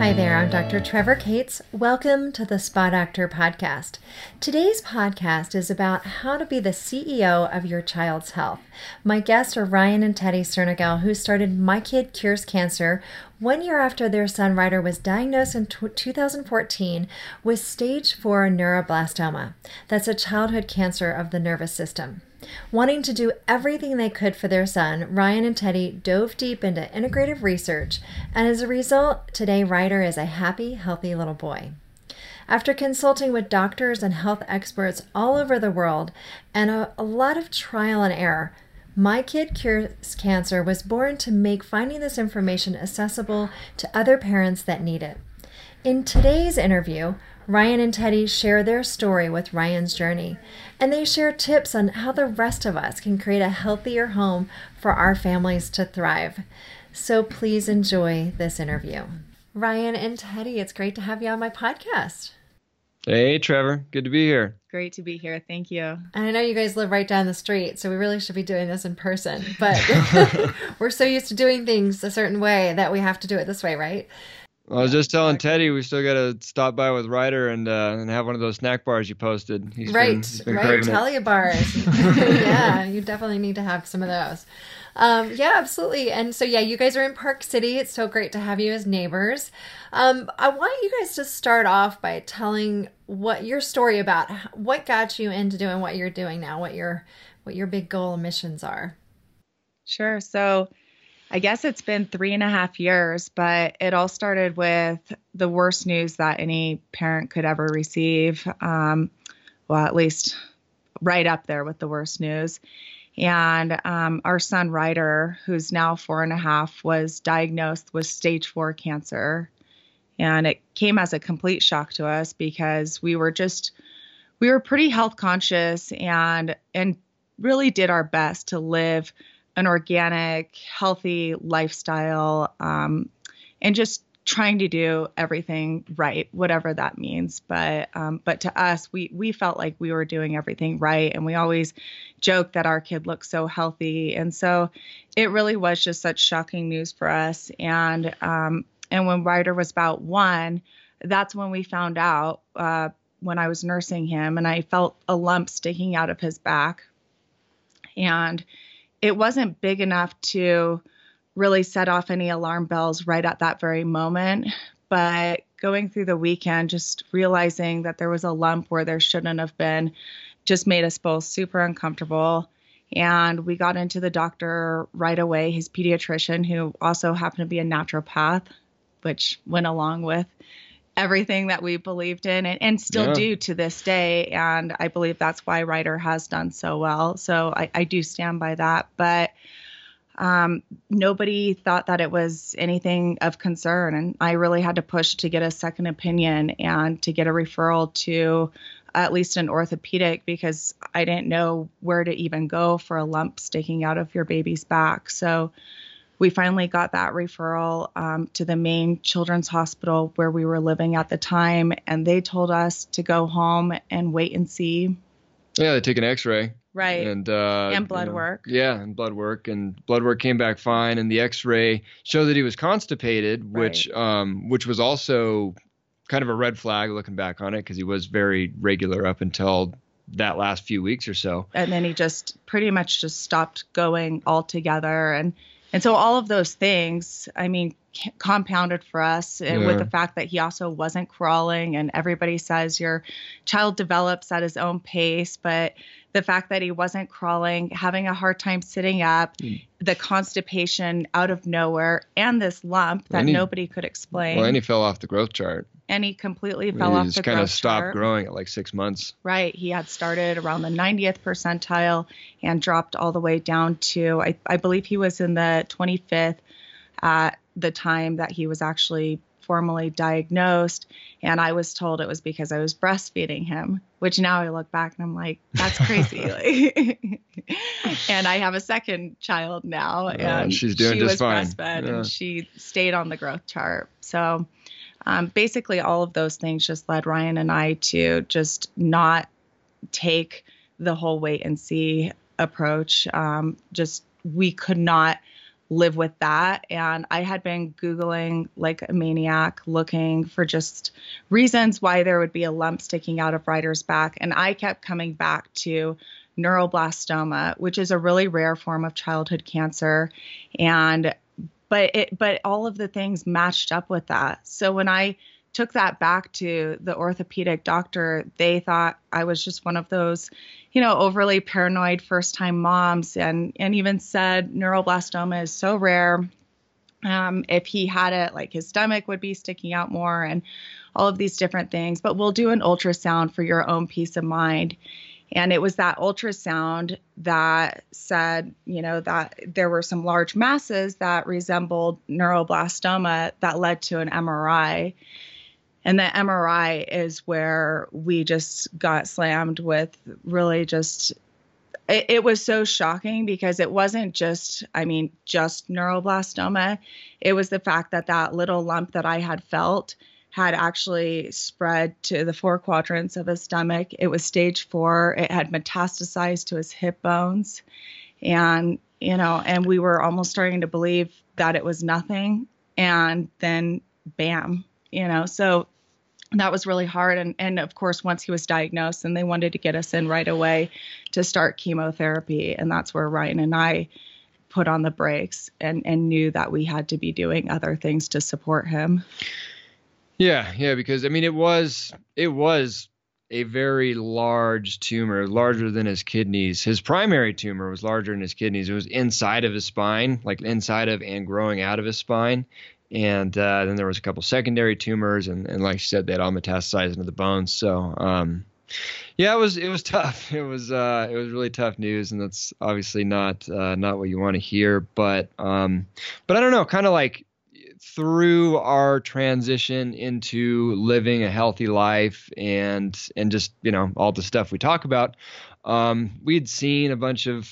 Hi there, I'm Dr. Trevor Cates. Welcome to the Spa Doctor Podcast. Today's podcast is about how to be the CEO of your child's health. My guests are Ryan and Teddy Cernagel, who started My Kid Cures Cancer 1 year after their son Ryder was diagnosed in 2014 with stage 4 neuroblastoma. That's a childhood cancer of the nervous system. Wanting to do everything they could for their son, Ryan and Teddy dove deep into integrative research, and as a result, today Ryder is a happy, healthy little boy. After consulting with doctors and health experts all over the world and a lot of trial and error, My Kid Cures Cancer was born to make finding this information accessible to other parents that need it. In today's interview, Ryan and Teddy share their story with Ryan's journey, and they share tips on how the rest of us can create a healthier home for our families to thrive. So please enjoy this interview. Ryan and Teddy, it's great to have you on my podcast. Hey, Trevor. Good to be here. Great to be here. Thank you. And I know you guys live right down the street, so we really should be doing this in person, but we're so used to doing things a certain way that we have to do it this way, right? I was just telling Teddy we still got to stop by with Ryder and have one of those snack bars you posted. He's been Telia bars. Yeah, you definitely need to have some of those. Yeah, absolutely. And so, yeah, you guys are in Park City. It's so great to have you as neighbors. I want you guys to start off by telling what your story about, what got you into doing what you're doing now, what your big goal and missions are. Sure. So I guess it's been 3.5 years, but it all started with the worst news that any parent could ever receive. Well, at least right up there with the worst news. And our son Ryder, who's now 4.5, was diagnosed with stage 4 cancer. And it came as a complete shock to us because we were pretty health conscious and really did our best to live an organic, healthy lifestyle, and just trying to do everything right, whatever that means. But to us, we felt like we were doing everything right. And we always joked that our kid looked so healthy. And so it really was just such shocking news for us. And when Ryder was about 1, that's when we found out, when I was nursing him, and I felt a lump sticking out of his back. And it wasn't big enough to really set off any alarm bells right at that very moment. But going through the weekend, just realizing that there was a lump where there shouldn't have been, just made us both super uncomfortable. And we got into the doctor right away, his pediatrician, who also happened to be a naturopath, which went along with everything that we believed in and still do to this day. And I believe that's why Ryder has done so well. So I do stand by that. But nobody thought that it was anything of concern. And I really had to push to get a second opinion and to get a referral to at least an orthopedic, because I didn't know where to even go for a lump sticking out of your baby's back. So we finally got that referral to the main children's hospital where we were living at the time, and they told us to go home and wait and see. Yeah, they took an X-ray. Right. And blood work. Yeah, and blood work. And blood work came back fine, and the X-ray showed that he was constipated, which was also kind of a red flag looking back on it, because he was very regular up until that last few weeks or so. And then he just pretty much just stopped going altogether. And so all of those things, I mean, compounded for us with the fact that he also wasn't crawling. And everybody says your child develops at his own pace. But the fact that he wasn't crawling, having a hard time sitting up, the constipation out of nowhere, and this lump that nobody could explain. Well, and he fell off the growth chart. And he completely fell off the growth chart. He just kind of stopped growing at like 6 months. Right. He had started around the 90th percentile and dropped all the way down to, I believe he was in the 25th at the time that he was actually formally diagnosed. And I was told it was because I was breastfeeding him, which now I look back and I'm like, that's crazy. And I have a second child now, and she's doing just fine. Breastfed, and she stayed on the growth chart. So basically all of those things just led Ryan and I to just not take the whole wait and see approach. We could not live with that. And I had been Googling like a maniac, looking for just reasons why there would be a lump sticking out of Ryder's back. And I kept coming back to neuroblastoma, which is a really rare form of childhood cancer. But all of the things matched up with that. So when I took that back to the orthopedic doctor, they thought I was just one of those, overly paranoid first-time moms, and even said neuroblastoma is so rare. If he had it, like his stomach would be sticking out more and all of these different things. But we'll do an ultrasound for your own peace of mind. And it was that ultrasound that said, that there were some large masses that resembled neuroblastoma that led to an MRI. And the MRI is where we just got slammed with really just, it was so shocking because it wasn't just neuroblastoma. It was the fact that that little lump that I had felt had actually spread to the 4 quadrants of his stomach. It was stage 4. It had metastasized to his hip bones. And, and we were almost starting to believe that it was nothing. And then bam, so that was really hard. And of course, once he was diagnosed, and they wanted to get us in right away to start chemotherapy. And that's where Ryan and I put on the brakes and knew that we had to be doing other things to support him. Yeah, because it was a very large tumor, larger than his kidneys. His primary tumor was larger than his kidneys. It was inside of his spine, like inside of and growing out of his spine. And then there was a couple secondary tumors, and like you said, they had all metastasized into the bones. So, yeah, it was tough. It was really tough news, and that's obviously not what you want to hear. But I don't know, kind of like through our transition into living a healthy life and just, all the stuff we talk about, we'd seen a bunch of,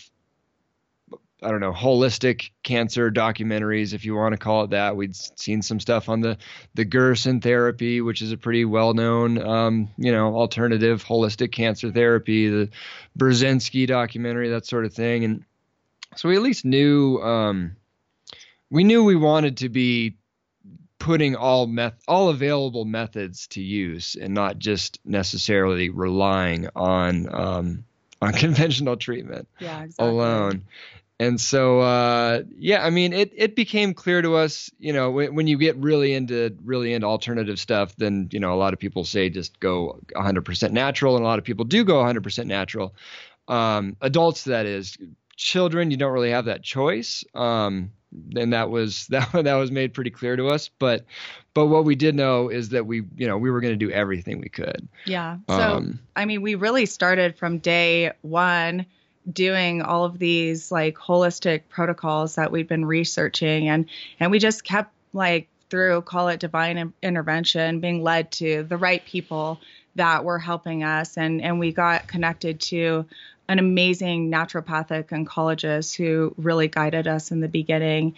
I don't know, holistic cancer documentaries, if you want to call it that. We'd seen some stuff on the Gerson therapy, which is a pretty well-known, alternative holistic cancer therapy, the Brzezinski documentary, that sort of thing. And so we at least knew, we wanted to be putting all available methods to use and not just necessarily relying on conventional treatment alone. And so, it became clear to us, when you get really into alternative stuff, then, a lot of people say just go 100% natural. And a lot of people do go 100% natural. Adults, that is. Children, you don't really have that choice. And that was made pretty clear to us. But what we did know is that we were going to do everything we could. Yeah. So, we really started from day one doing all of these like holistic protocols that we've been researching, and we just kept through, call it divine intervention, being led to the right people that were helping us. And we got connected to an amazing naturopathic oncologist who really guided us in the beginning.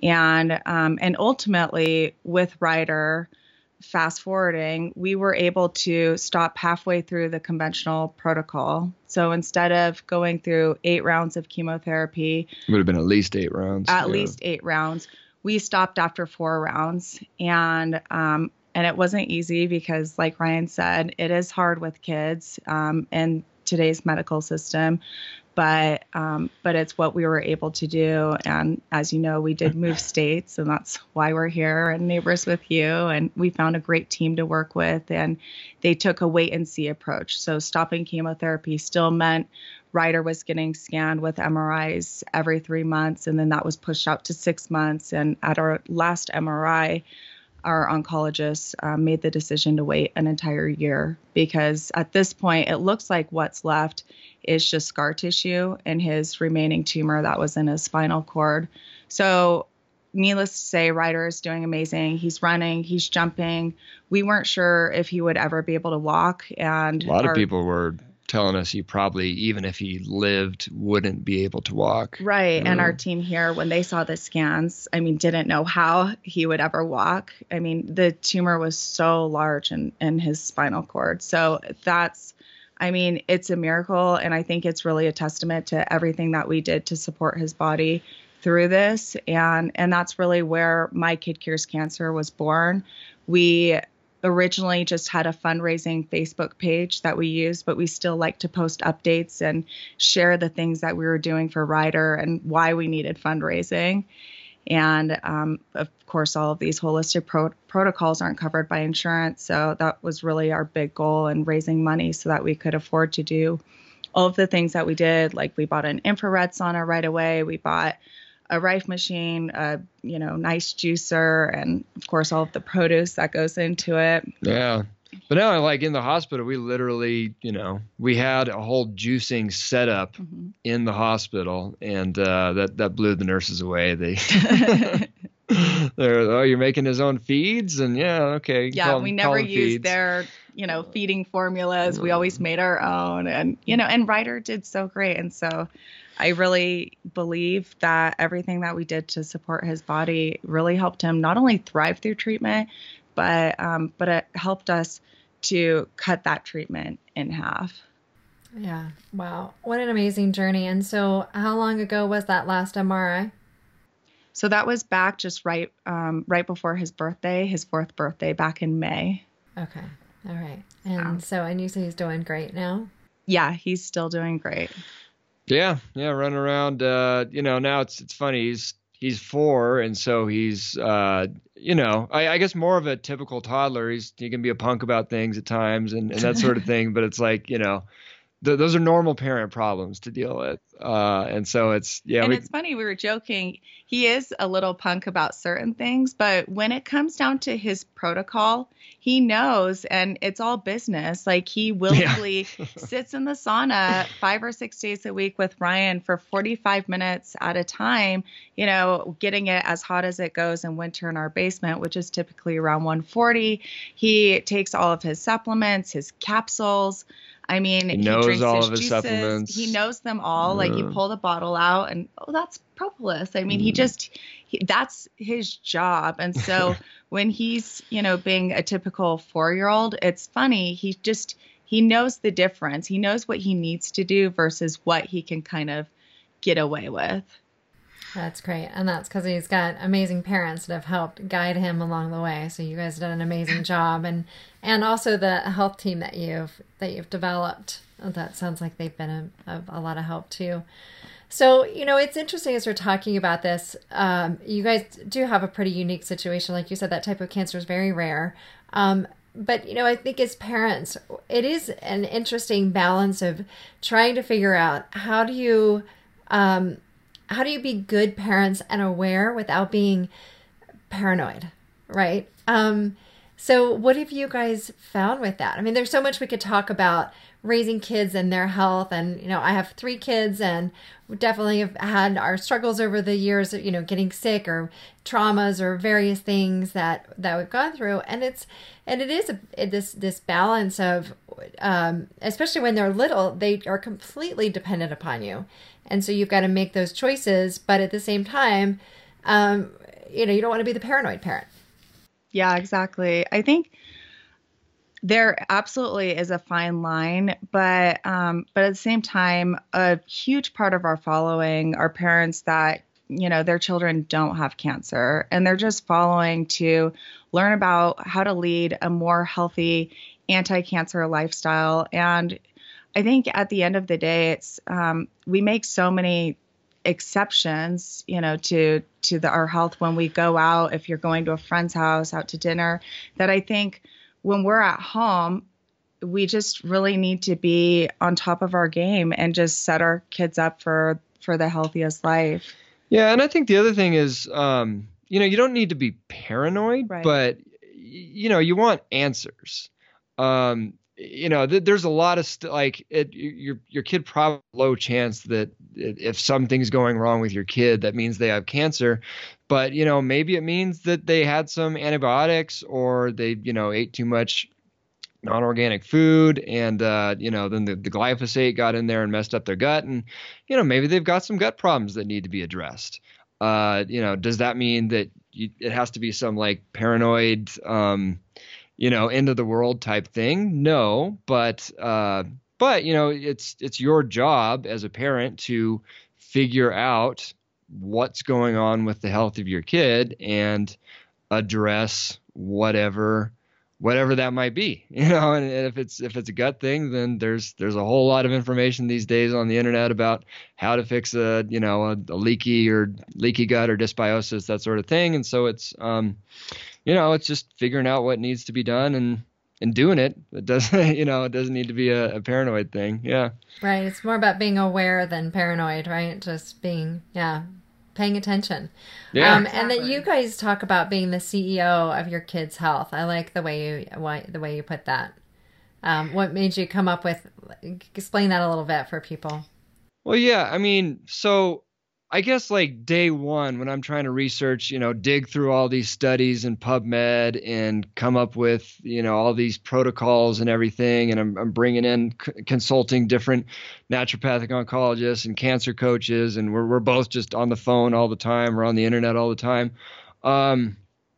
And ultimately with Ryder, fast forwarding, we were able to stop halfway through the conventional protocol. So instead of going through 8 rounds of chemotherapy, it would have been at least 8 rounds. Least 8 rounds. We stopped after 4 rounds. And it wasn't easy because, like Ryan said, it is hard with kids and today's medical system, but it's what we were able to do. And as you know, we did move states, and that's why we're here and neighbors with you. And we found a great team to work with, and they took a wait and see approach. So stopping chemotherapy still meant Ryder was getting scanned with MRIs every 3 months, and then that was pushed out to 6 months. And at our last MRI, our oncologist made the decision to wait an entire year, because at this point, it looks like what's left is just scar tissue in his remaining tumor that was in his spinal cord. So needless to say, Ryder is doing amazing. He's running, he's jumping. We weren't sure if he would ever be able to walk. And a lot of people were telling us he probably, even if he lived, wouldn't be able to walk. Right. And our team here, when they saw the scans, didn't know how he would ever walk. The tumor was so large in his spinal cord. So that's, it's a miracle. And I think it's really a testament to everything that we did to support his body through this. And that's really where My Kid Cures Cancer was born. We originally just had a fundraising Facebook page that we used, but we still like to post updates and share the things that we were doing for Ryder and why we needed fundraising. And of course, all of these holistic protocols aren't covered by insurance. So that was really our big goal in raising money so that we could afford to do all of the things that we did. Like we bought an infrared sauna right away. We bought a Rife machine, a nice juicer, and of course all of the produce that goes into it. Yeah. But now, like in the hospital, we literally, we had a whole juicing setup in the hospital, and that blew the nurses away. They're, you're making his own feeds, and okay. Yeah, we never used their, feeding formulas. We always made our own, and Ryder did so great, and so I really believe that everything that we did to support his body really helped him not only thrive through treatment, but it helped us to cut that treatment in half. Yeah. Wow. What an amazing journey. And so how long ago was that last MRI? So that was back just right before his birthday, his 4th birthday, back in May. Okay. All right. And you say he's doing great now? Yeah, he's still doing great. Yeah. Running around, now it's funny. He's 4, and so he's, I guess more of a typical toddler. He can be a punk about things at times and that sort of thing. But it's like, those are normal parent problems to deal with. And so it's, And it's funny, we were joking. He is a little punk about certain things, but when it comes down to his protocol, he knows, and it's all business. Like he willingly sits in the sauna 5 or 6 days a week with Ryan for 45 minutes at a time, getting it as hot as it goes in winter in our basement, which is typically around 140. He takes all of his supplements, his capsules. I mean, he knows drinks all his of his juices. supplements. He knows them all. Like he pulled a bottle out and, that's propolis. I mean, that's his job. And so when he's, being a typical 4-year-old, it's funny. He knows the difference. He knows what he needs to do versus what he can kind of get away with. That's great. And that's because he's got amazing parents that have helped guide him along the way. So you guys did an amazing job. And also the health team that you've developed. That sounds like they've been a lot of help too. So, it's interesting as we're talking about this. You guys do have a pretty unique situation. Like you said, that type of cancer is very rare. But, I think as parents, it is an interesting balance of trying to figure out how do you be good parents and aware without being paranoid, right? So what have you guys found with that? I mean, there's so much we could talk about raising kids and their health. And, I have 3 kids, and we definitely have had our struggles over the years, getting sick or traumas or various things that we've gone through. And it is this balance of, especially when they're little, they are completely dependent upon you. And so you've got to make those choices, but at the same time, you don't want to be the paranoid parent. Yeah, exactly. I think there absolutely is a fine line, but at the same time, a huge part of our following are parents that, their children don't have cancer, and they're just following to learn about how to lead a more healthy anti-cancer lifestyle. And I think at the end of the day, it's we make so many exceptions, to our health when we go out. If you're going to a friend's house, out to dinner, that I think when we're at home, we just really need to be on top of our game and just set our kids up for the healthiest life. Yeah, and I think the other thing is, you don't need to be paranoid, right, but you want answers. There's a lot of your kid probably low chance that if something's going wrong with your kid, that means they have cancer. But, maybe it means that they had some antibiotics, or they, ate too much non-organic food, and, then the glyphosate got in there and messed up their gut. And, maybe they've got some gut problems that need to be addressed. Does that mean that it has to be some paranoid, end of the world type thing? No, but it's your job as a parent to figure out what's going on with the health of your kid and address whatever that might be, and if it's a gut thing, then there's a whole lot of information these days on the internet about how to fix a leaky gut or dysbiosis, that sort of thing. And so it's it's just figuring out what needs to be done and doing it. It doesn't it doesn't need to be a paranoid thing. Yeah. Right. It's more about being aware than paranoid, right? Just being, paying attention. Yeah. Exactly. And that you guys talk about being the CEO of your kids' health. I like the way you put that. What made you come up with, explain that a little bit for people. Well, yeah, I mean, so I guess like day one when I'm trying to research, dig through all these studies in PubMed and come up with, all these protocols and everything. And I'm bringing in consulting different naturopathic oncologists and cancer coaches. And we're both just on the phone all the time. We're on the internet all the time. And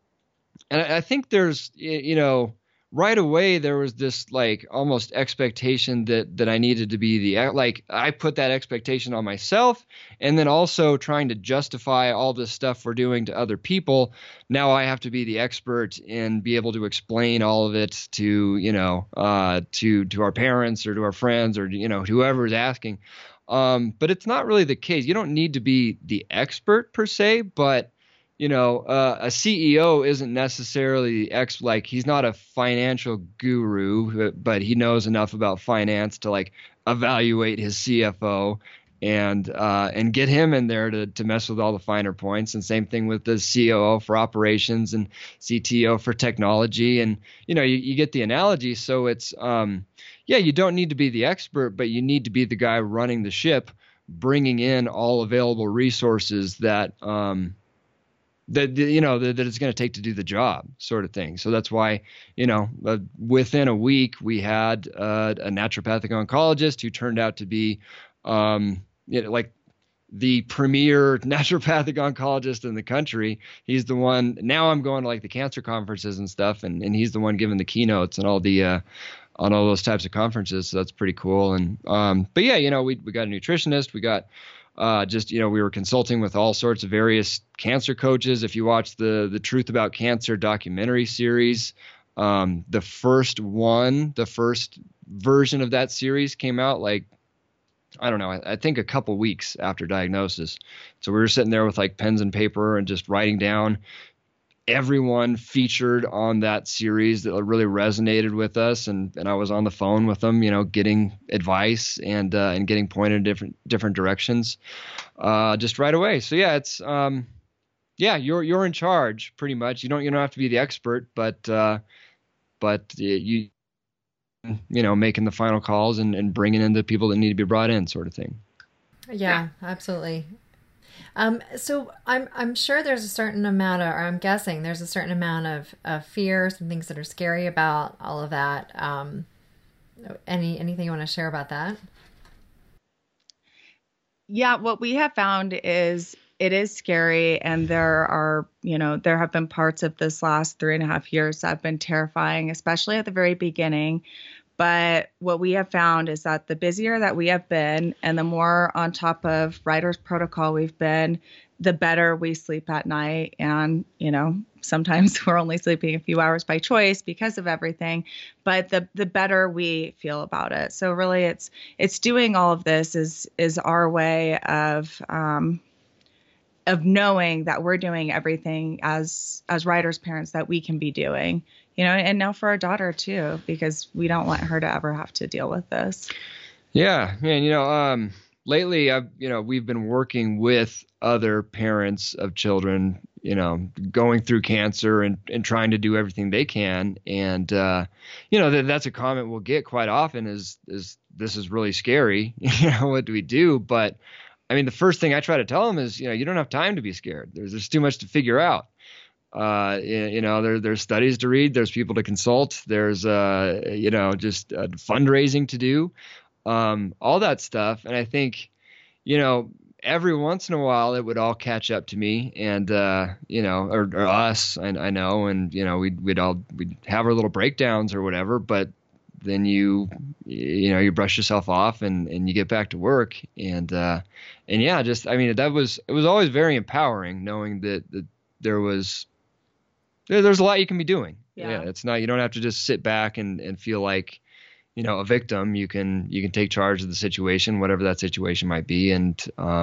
I think there's, right away, there was this like almost expectation that I needed to be I put that expectation on myself, and then also trying to justify all this stuff we're doing to other people. Now I have to be the expert and be able to explain all of it to, to our parents or to our friends or, whoever is asking. But it's not really the case. You don't need to be the expert per se, but a CEO isn't necessarily he's not a financial guru, but he knows enough about finance to like evaluate his CFO and get him in there to mess with all the finer points. And same thing with the COO for operations and CTO for technology. And, you get the analogy. So it's, you don't need to be the expert, but you need to be the guy running the ship, bringing in all available resources that it's going to take to do the job, sort of thing. So that's why, within a week we had a naturopathic oncologist who turned out to be, like the premier naturopathic oncologist in the country. He's the one. Now I'm going to like the cancer conferences and stuff, and he's the one giving the keynotes and all the on all those types of conferences. So that's pretty cool. And but yeah, we got a nutritionist. We got. We were consulting with all sorts of various cancer coaches. If you watch the Truth About Cancer documentary series, the first version of that series came out like, I don't know, I think a couple weeks after diagnosis. So we were sitting there with like pens and paper and just writing down everyone featured on that series that really resonated with us, and I was on the phone with them, getting advice and getting pointed in different directions, just right away. So yeah, it's you're in charge pretty much. You don't have to be the expert, but you making the final calls and bringing in the people that need to be brought in, sort of thing. Yeah, absolutely. So I'm sure there's a certain amount I'm guessing there's a certain amount of fears and things that are scary about all of that. Anything you want to share about that? Yeah, what we have found is it is scary, and there have been parts of this last 3.5 years that have been terrifying, especially at the very beginning. But what we have found is that the busier that we have been and the more on top of writer's protocol we've been, the better we sleep at night. And, sometimes we're only sleeping a few hours by choice because of everything, but the better we feel about it. So really it's doing all of this is our way of knowing that we're doing everything as writers, parents that we can be doing. And now for our daughter too, because we don't want her to ever have to deal with this. Yeah. And, lately we've been working with other parents of children, going through cancer and trying to do everything they can. And, that's a comment we'll get quite often is this is really scary. What do we do? But I mean, the first thing I try to tell them is, you don't have time to be scared. There's too much to figure out. There's studies to read, there's people to consult, there's, just fundraising to do, all that stuff. And I think, every once in a while it would all catch up to me and, or us, I know, and, we'd have our little breakdowns or whatever, but then you brush yourself off and you get back to work. And yeah, just, I mean, it was always very empowering knowing that there's a lot you can be doing. Yeah. It's not, you don't have to just sit back and feel like, a victim. You can take charge of the situation, whatever that situation might be, and,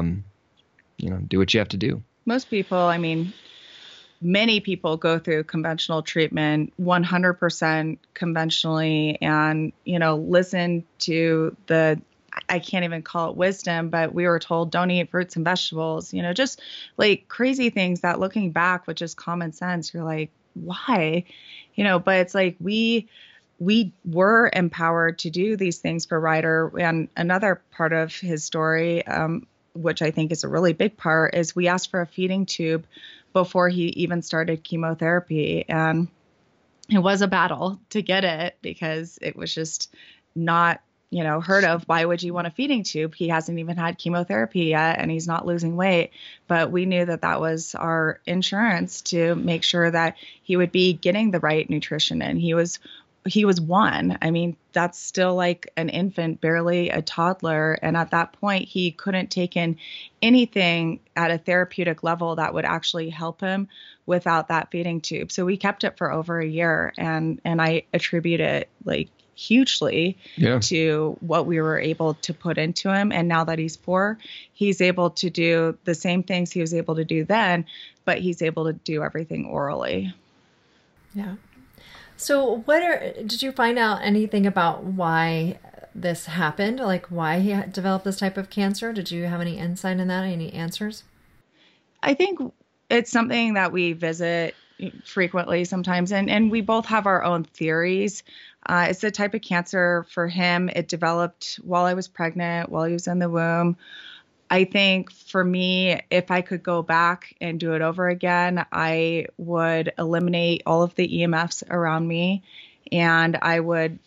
do what you have to do. Most people, I mean, many people go through conventional treatment 100% conventionally and, listen to I can't even call it wisdom, but we were told don't eat fruits and vegetables, just like crazy things that looking back with just common sense, you're like, why? But it's like we were empowered to do these things for Ryder. And another part of his story, which I think is a really big part, is we asked for a feeding tube before he even started chemotherapy. And it was a battle to get it because it was just not, heard of. Why would you want a feeding tube? He hasn't even had chemotherapy yet and he's not losing weight. But we knew that was our insurance to make sure that he would be getting the right nutrition. And he was one. I mean, that's still like an infant, barely a toddler. And at that point, he couldn't take in anything at a therapeutic level that would actually help him without that feeding tube. So we kept it for over a year. And I attribute it like hugely to what we were able to put into him. And now that he's 4, he's able to do the same things he was able to do then, but he's able to do everything orally. Yeah. So did you find out anything about why this happened? Like why he developed this type of cancer? Did you have any insight in that? Any answers? I think it's something that we visit frequently sometimes, and we both have our own theories. It's the type of cancer for him. It developed while I was pregnant, while he was in the womb. I think for me, if I could go back and do it over again, I would eliminate all of the EMFs around me, and I would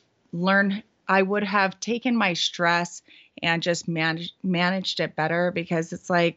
have taken my stress and just managed it better, because it's like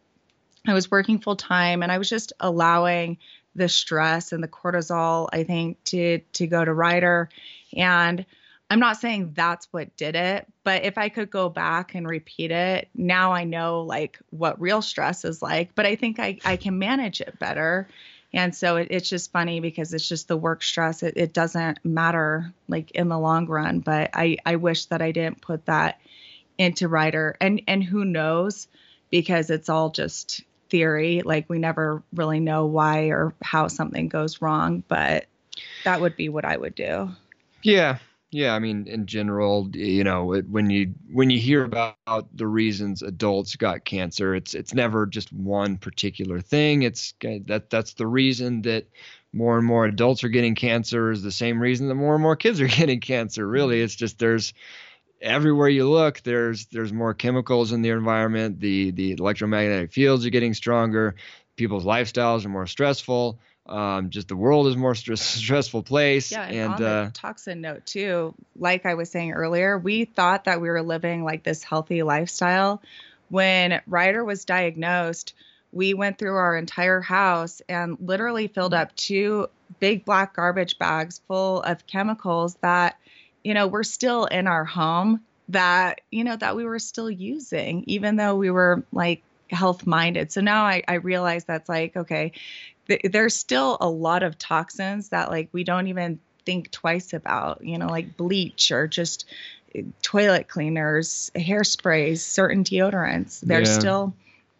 I was working full time and I was just allowing the stress and the cortisol, I think, to go to Ryder. And I'm not saying that's what did it, but if I could go back and repeat it, now I know like what real stress is like, but I think I can manage it better. And so it's just funny because it's just the work stress. It doesn't matter like in the long run, but I wish that I didn't put that into Ryder, and who knows, because it's all just theory. Like we never really know why or how something goes wrong, but that would be what I would do. Yeah. Yeah, I mean, in general, when you hear about the reasons adults got cancer, it's never just one particular thing. That's the reason that more and more adults are getting cancer is the same reason that more and more kids are getting cancer. Really, it's just everywhere you look, there's more chemicals in the environment. The electromagnetic fields are getting stronger. People's lifestyles are more stressful. Just the world is more stressful place. Yeah, and on the toxin note too, like I was saying earlier, we thought that we were living like this healthy lifestyle. When Ryder was diagnosed, we went through our entire house and literally filled up 2 big black garbage bags full of chemicals that, were still in our home, that we were still using, even though we were like health minded. So now I realize that's like, okay, there's still a lot of toxins that like we don't even think twice about, like bleach or just toilet cleaners, hairsprays, certain deodorants. There's still.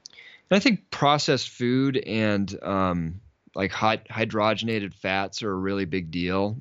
I think processed food and like hydrogenated fats are a really big deal.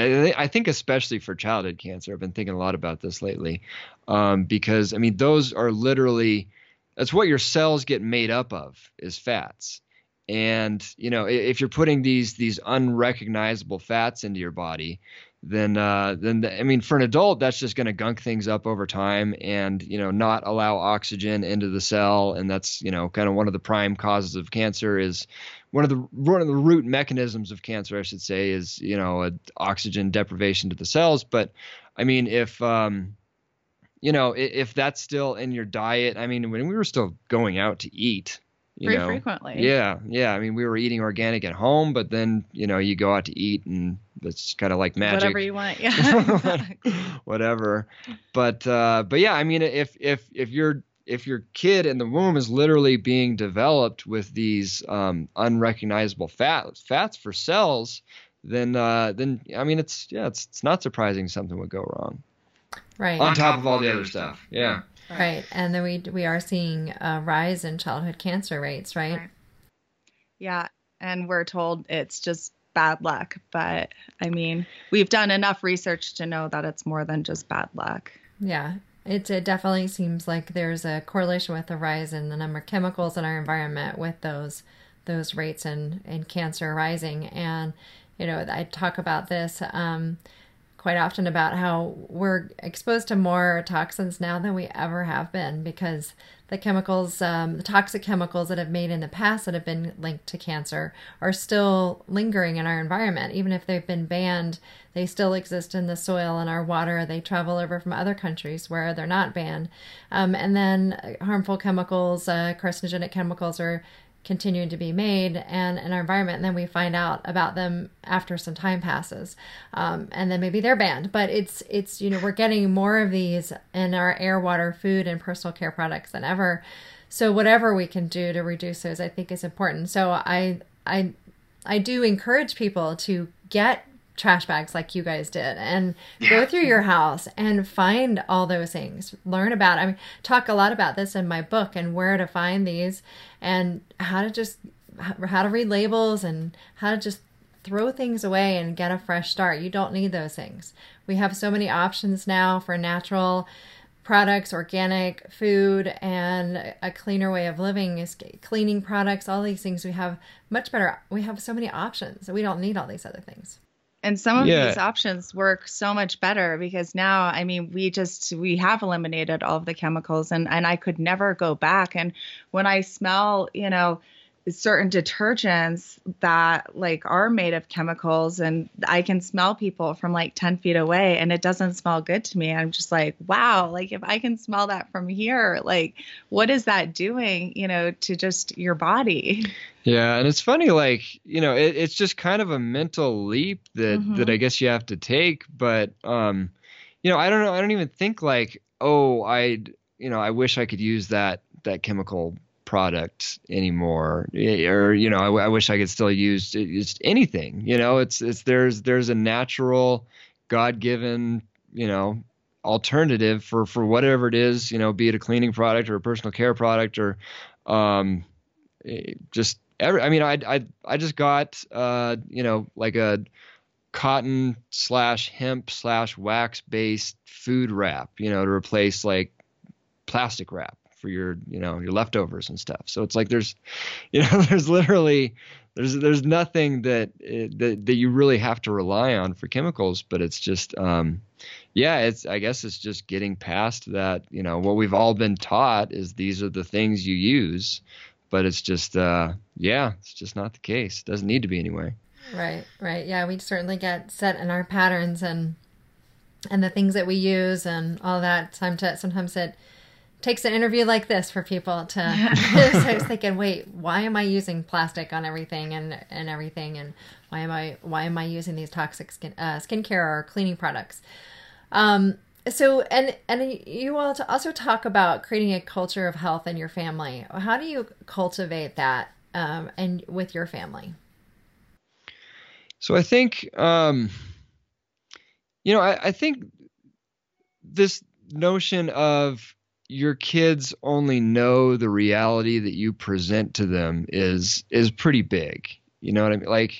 I think especially for childhood cancer. I've been thinking a lot about this lately, because I mean those are literally, that's what your cells get made up of, is fats. And, if you're putting these unrecognizable fats into your body, then I mean, for an adult, that's just going to gunk things up over time and, not allow oxygen into the cell. And that's, kind of one of the prime causes of cancer, is one of the root mechanisms of cancer, I should say, is, oxygen deprivation to the cells. But I mean, if that's still in your diet, I mean, when we were still going out to eat, pretty frequently. Yeah. I mean, we were eating organic at home, but then, you go out to eat and it's kind of like magic. Whatever you want. Yeah. Exactly. Whatever. But yeah, I mean, if your kid in the womb is literally being developed with these unrecognizable fats for cells, then I mean, it's not surprising something would go wrong. Right. On top of all the other stuff. Yeah. Right. And then we are seeing a rise in childhood cancer rates, right? Yeah. And we're told it's just bad luck. But I mean, we've done enough research to know that it's more than just bad luck. Yeah. It definitely seems like there's a correlation with the rise in the number of chemicals in our environment with those rates and cancer rising. And, I talk about this quite often about how we're exposed to more toxins now than we ever have been because the chemicals, the toxic chemicals that have made in the past that have been linked to cancer are still lingering in our environment. Even if they've been banned, they still exist in the soil and our water. They travel over from other countries where they're not banned. And then harmful chemicals, carcinogenic chemicals are continuing to be made and in our environment, and then we find out about them after some time passes, and then maybe they're banned. But it's we're getting more of these in our air, water, food, and personal care products than ever. So whatever we can do to reduce those, I think, is important. So I do encourage people to get trash bags like you guys did and go through your house and find all those things. Learn about, talk a lot about this in my book and where to find these and how to read labels and how to just throw things away and get a fresh start. You don't need those things. We have so many options now for natural products, organic food, and a cleaner way of living, is cleaning products, all these things. We have so many options. We don't need all these other things. And some of these options work so much better because now, I mean, we have eliminated all of the chemicals and I could never go back. And when I smell, certain detergents that like are made of chemicals and I can smell people from like 10 feet away and it doesn't smell good to me. I'm just like, wow, like if I can smell that from here, like what is that doing, to just your body? Yeah. And it's funny, like, it's just kind of a mental leap that I guess you have to take. But, I don't know. I don't even think like, I wish I could use that chemical product anymore, or I wish I could still use just anything. There's a natural, God-given alternative for whatever it is, be it a cleaning product or a personal care product or just every. I mean, I just got like a cotton / hemp / wax based food wrap, to replace like plastic wrap for your your leftovers and stuff. So it's like there's literally there's nothing that you really have to rely on for chemicals, but it's just I guess it's just getting past that. What we've all been taught is these are the things you use, but it's just it's just not the case. It doesn't need to be anyway. Right. Yeah, we certainly get set in our patterns and the things that we use and all that. Sometimes it takes an interview like this for people to so I was thinking, wait, why am I using plastic on everything and everything, and why am I using these toxic skincare or cleaning products? So you all also talk about creating a culture of health in your family. How do you cultivate that and with your family? So I think I think this notion of your kids only know the reality that you present to them is pretty big. You know what I mean? Like,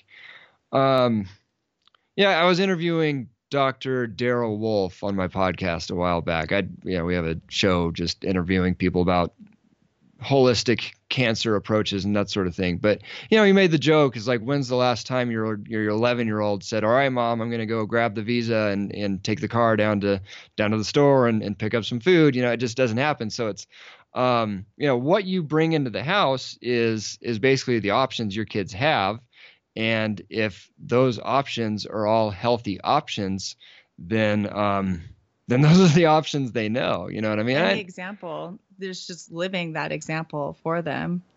I was interviewing Dr. Daryl Wolf on my podcast a while back. We have a show just interviewing people about holistic cancer approaches and that sort of thing. But, he made the joke is like, when's the last time your 11-year-old said, all right, Mom, I'm going to go grab the Visa and take the car down to the store and pick up some food. It just doesn't happen. So it's, what you bring into the house is basically the options your kids have. And if those options are all healthy options, then those are the options they know. You know what I mean? And the example, there's just living that example for them.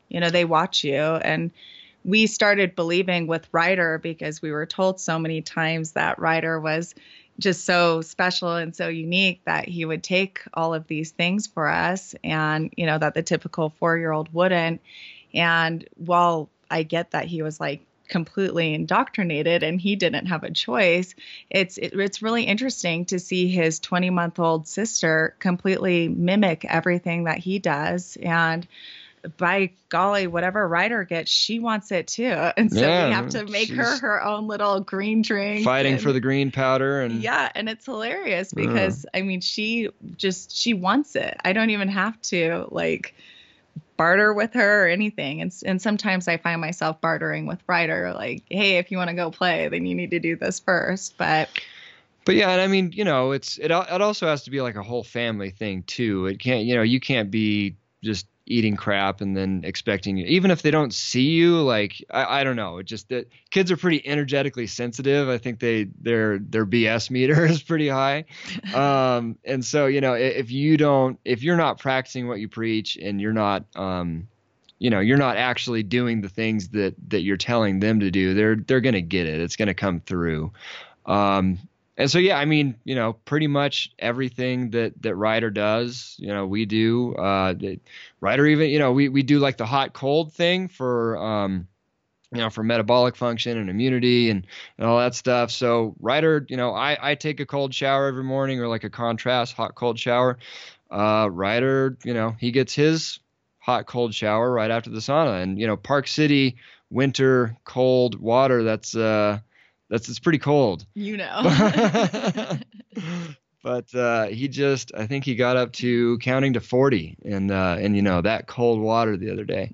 they watch you. And we started believing with Ryder because we were told so many times that Ryder was just so special and so unique that he would take all of these things for us, and, that the typical 4-year-old wouldn't. And while I get that he was like completely indoctrinated and he didn't have a choice, it's really interesting to see his 20-month-old sister completely mimic everything that he does. And by golly, whatever Ryder gets, she wants it too. And so we have to make her own little green drink. Fighting for the green powder. And it's hilarious because she wants it. I don't even have to like barter with her or anything. And sometimes I find myself bartering with Ryder, like, hey, if you want to go play, then you need to do this first. But yeah, and I mean, it also has to be like a whole family thing too. It can't, you can't be just eating crap and then expecting you, even if they don't see you, like, I don't know. It's just that kids are pretty energetically sensitive. I think their BS meter is pretty high. And so, if you're not practicing what you preach and you're not, you're not actually doing the things that you're telling them to do, they're going to get it. It's going to come through. And so, yeah, I mean, pretty much everything that Ryder does, we do. Ryder even, we do like the hot cold thing for, for metabolic function and immunity and all that stuff. So Ryder, I take a cold shower every morning, or like a contrast hot cold shower. Ryder, he gets his hot cold shower right after the sauna. And, Park City winter cold water, it's pretty cold. But I think he got up to counting to 40 and that cold water the other day.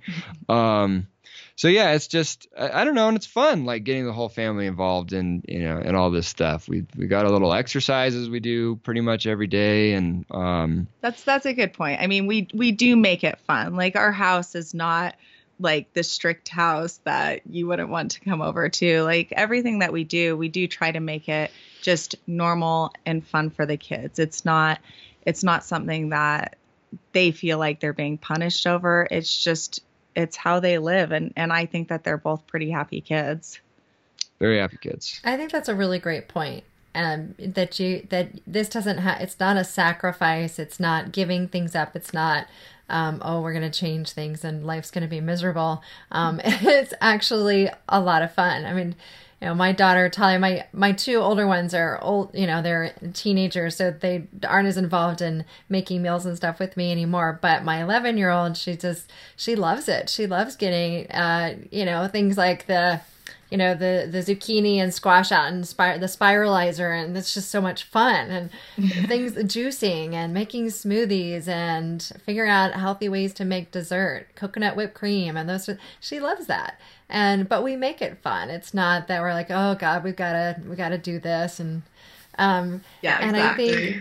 So yeah, it's just, I don't know. And it's fun, like getting the whole family involved in, and all this stuff. We got a little exercises we do pretty much every day. And, that's a good point. I mean, we do make it fun. Like our house is not like the strict house that you wouldn't want to come over to. Like everything that we do try to make it just normal and fun for the kids. It's not something that they feel like they're being punished over. It's how they live. And I think that they're both pretty happy kids. Very happy kids. I think that's a really great point. That this doesn't it's not a sacrifice. It's not giving things up. It's not, we're going to change things and life's going to be miserable. It's actually a lot of fun. I mean, my daughter, Talia, my 2 older ones are old, they're teenagers, so they aren't as involved in making meals and stuff with me anymore. But my 11-year-old, she loves it. She loves getting, things like the zucchini and squash out and the spiralizer, and it's just so much fun, and things, juicing and making smoothies and figuring out healthy ways to make dessert, coconut whipped cream, and she loves that. But we make it fun. It's not that we're like, oh God, we gotta do this. And, and exactly.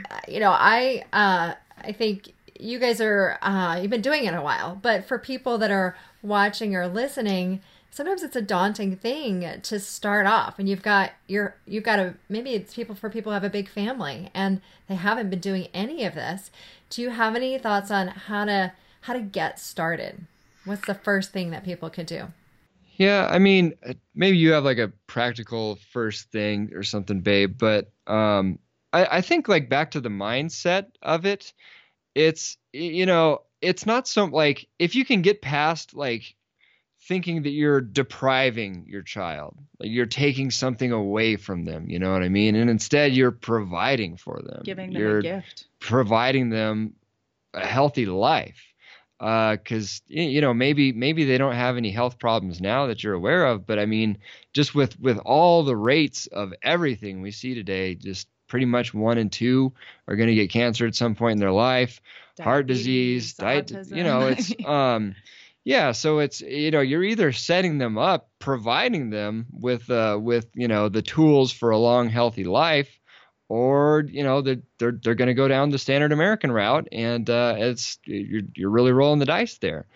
I think you guys are, you've been doing it a while, but for people that are watching or listening, sometimes it's a daunting thing to start off, and you've got to, maybe it's people who have a big family and they haven't been doing any of this. Do you have any thoughts on how to get started? What's the first thing that people could do? Yeah, I mean, maybe you have like a practical first thing or something, babe, but I think like back to the mindset of it, it's, it's not so like, if you can get past like thinking that you're depriving your child, like you're taking something away from them, you know what I mean? And instead you're providing for them. Giving them a gift. Providing them a healthy life. Cause maybe they don't have any health problems now that you're aware of, but I mean, just with all the rates of everything we see today, just pretty much 1 in 2 are going to get cancer at some point in their life, heart disease, it's, yeah. So it's, you're either setting them up, providing them with the tools for a long, healthy life, or, they're going to go down the standard American route, and you're really rolling the dice there.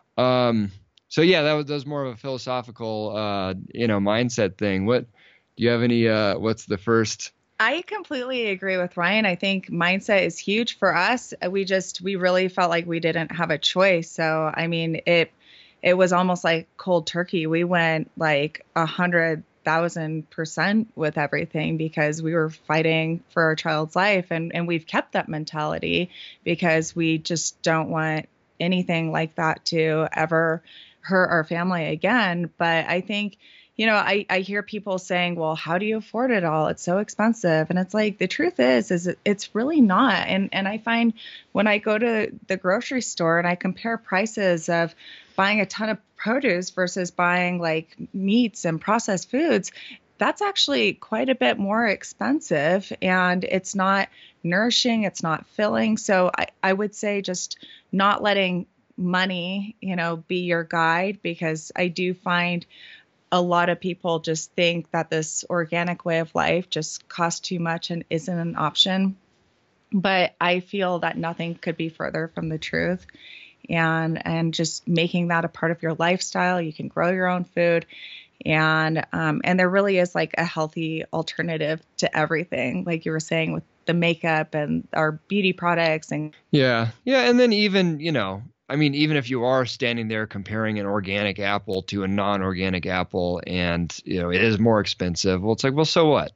So yeah, that was more of a philosophical, mindset thing. What do you have any? What's the first? I completely agree with Ryan. I think mindset is huge for us. We really felt like we didn't have a choice. So, I mean, it was almost like cold turkey. We went like 100,000% with everything because we were fighting for our child's life. And we've kept that mentality because we just don't want anything like that to ever hurt our family again. But I think, I hear people saying, well, how do you afford it all? It's so expensive. And it's like, the truth is it's really not. And I find when I go to the grocery store and I compare prices of buying a ton of produce versus buying like meats and processed foods, that's actually quite a bit more expensive, and it's not nourishing, it's not filling. So I would say just not letting money, be your guide, because I do find a lot of people just think that this organic way of life just costs too much and isn't an option. But I feel that nothing could be further from the truth. And just making that a part of your lifestyle, you can grow your own food. And there really is like a healthy alternative to everything, like you were saying with the makeup and our beauty products. And yeah. And then even, even if you are standing there comparing an organic apple to a non-organic apple and, it is more expensive. Well, it's like, well, so what?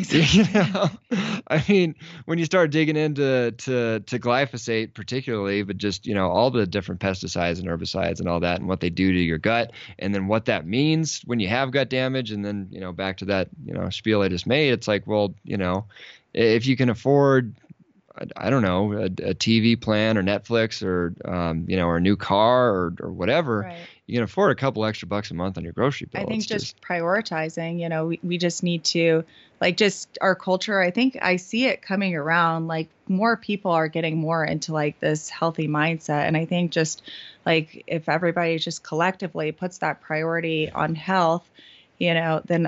Exactly. When you start digging into to glyphosate particularly, but just, all the different pesticides and herbicides and all that and what they do to your gut, and then what that means when you have gut damage, and then, back to that, spiel I just made, it's like, well, if you can afford, I don't know, a TV plan or Netflix or, or a new car or whatever, right, you can afford a couple extra bucks a month on your grocery bill. I think just prioritizing, we just need to, like, just our culture. I think I see it coming around, like more people are getting more into like this healthy mindset. And I think just like if everybody just collectively puts that priority on health, then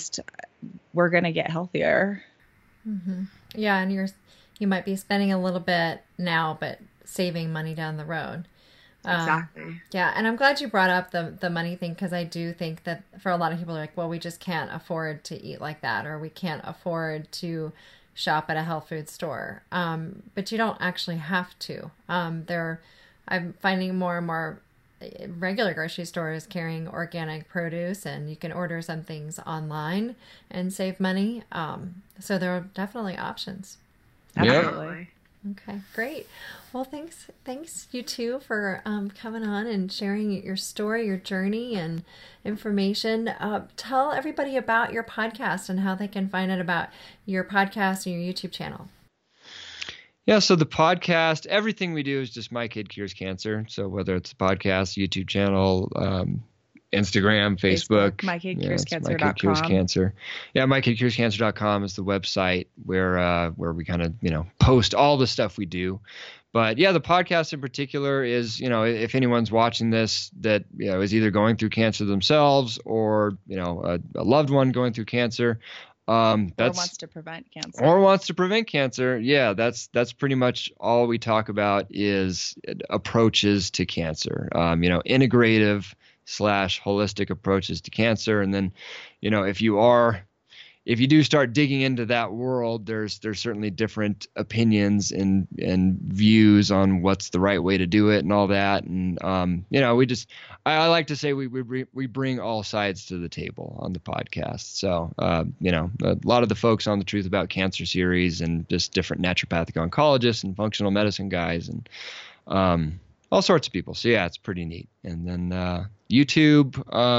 we're going to get healthier. Mm-hmm. Yeah. And you might be spending a little bit now, but saving money down the road. Exactly. Yeah. And I'm glad you brought up the money thing, because I do think that for a lot of people, they're like, well, we just can't afford to eat like that, or we can't afford to shop at a health food store. But you don't actually have to. I'm finding more and more regular grocery stores carrying organic produce, and you can order some things online and save money. So there are definitely options. Absolutely. Okay, great. Well, thanks you two for coming on and sharing your story, your journey, and information. Tell everybody about your podcast and how they can find out about your podcast and your YouTube channel. Yeah, so the podcast, everything we do is just My Kid Cures Cancer. So whether it's a podcast, YouTube channel, Instagram, Facebook. MyKidCuresCancer.com. My Kid Cures Cancer. Yeah, MyKidCuresCancer.com is the website where we kind of, post all the stuff we do. But yeah, the podcast in particular is, if anyone's watching this that, is either going through cancer themselves or, a loved one going through cancer. Or wants to prevent cancer. Yeah, that's pretty much all we talk about is approaches to cancer, integrative / holistic approaches to cancer. And then, if you do start digging into that world, there's certainly different opinions and views on what's the right way to do it and all that. And, I like to say we bring all sides to the table on the podcast. So, a lot of the folks on the Truth About Cancer series and just different naturopathic oncologists and functional medicine guys and, all sorts of people. So yeah, it's pretty neat. And then, YouTube,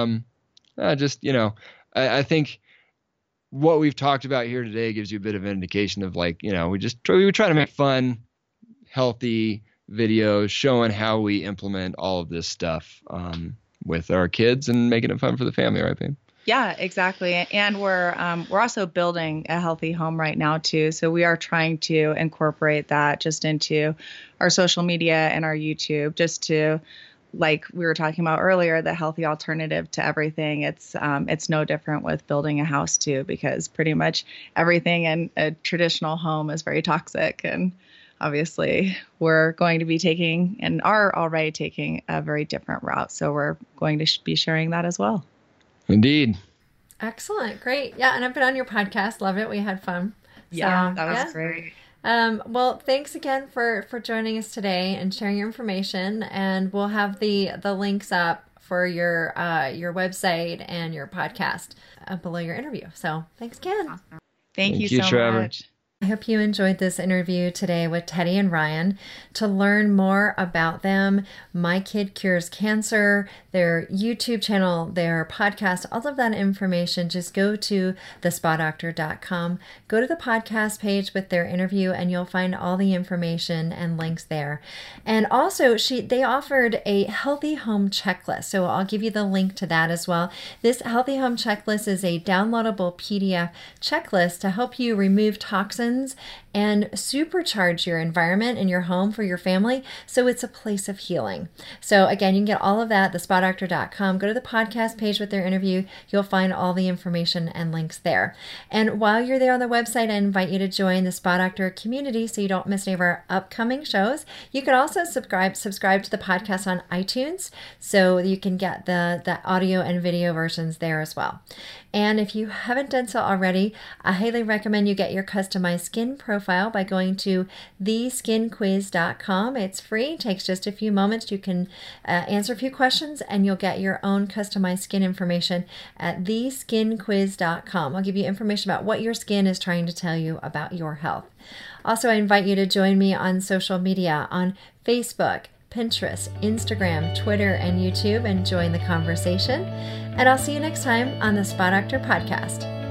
I think what we've talked about here today gives you a bit of an indication of like, we try to make fun, healthy videos showing how we implement all of this stuff with our kids and making it fun for the family, right, babe? Yeah, exactly. And we're also building a healthy home right now too. So we are trying to incorporate that just into our social media and our YouTube, just to, like we were talking about earlier, the healthy alternative to everything. It's no different with building a house too, because pretty much everything in a traditional home is very toxic. And obviously we're going to be taking and are already taking a very different route. So we're going to be sharing that as well. Indeed. Excellent. Great. Yeah. And I've been on your podcast. Love it. We had fun. Yeah, that was great. Well, thanks again for joining us today and sharing your information. And we'll have the links up for your website and your podcast below your interview. So thanks again. Awesome. Thank you so Trevor. much. I hope you enjoyed this interview today with Teddy and Ryan. To learn more about them, My Kid Cures Cancer, their YouTube channel, their podcast, all of that information, just go to thespadoctor.com. Go to the podcast page with their interview and you'll find all the information and links there. And also, they offered a healthy home checklist. So I'll give you the link to that as well. This healthy home checklist is a downloadable PDF checklist to help you remove toxins and supercharge your environment and your home for your family, so it's a place of healing. So again, you can get all of that at thespadoctor.com. Go to the podcast page with their interview. You'll find all the information and links there. And while you're there on the website, I invite you to join the Spa Doctor community so you don't miss any of our upcoming shows. You can also subscribe to the podcast on iTunes so you can get the audio and video versions there as well. And if you haven't done so already, I highly recommend you get your customized skin profile by going to theskinquiz.com. It's free, takes just a few moments. You can answer a few questions and you'll get your own customized skin information at theskinquiz.com. I'll give you information about what your skin is trying to tell you about your health. Also, I invite you to join me on social media on Facebook, Pinterest, Instagram, Twitter, and YouTube and join the conversation. And I'll see you next time on the Spa Doctor Podcast.